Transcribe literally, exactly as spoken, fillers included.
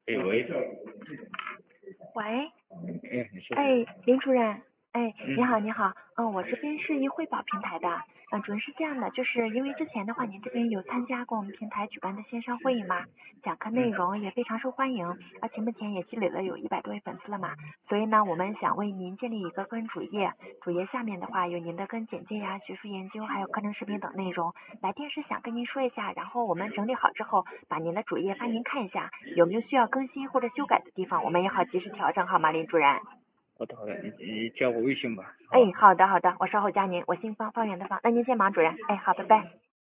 哎喂， 喂， 哎，你说， 哎，林主任，哎，你好， 嗯你好，嗯，我这边是一汇宝平台的，嗯，主任是这样的，就是因为之前的话，您这边有参加过我们平台举办的线上会议嘛，讲课内嗯， 容也非常受欢迎，而且目前也积累了有一百多位粉丝了嘛，所以呢，我们想为您建立一个个人主页，主页下面的话有您的个人简介呀、学术研究，还有课程视频等内容。来电是想跟您说一下，然后我们整理好之后，把您的主页发您看一下，有没有需要更新或者修改的地方，我们也好及时调整，好吗，林主任？ 好的好的，你你加我微信吧，好哎， 吧？ 好的好的，我稍后加您，我姓方，方圆的方，那您先忙，主任。哎，好，拜拜。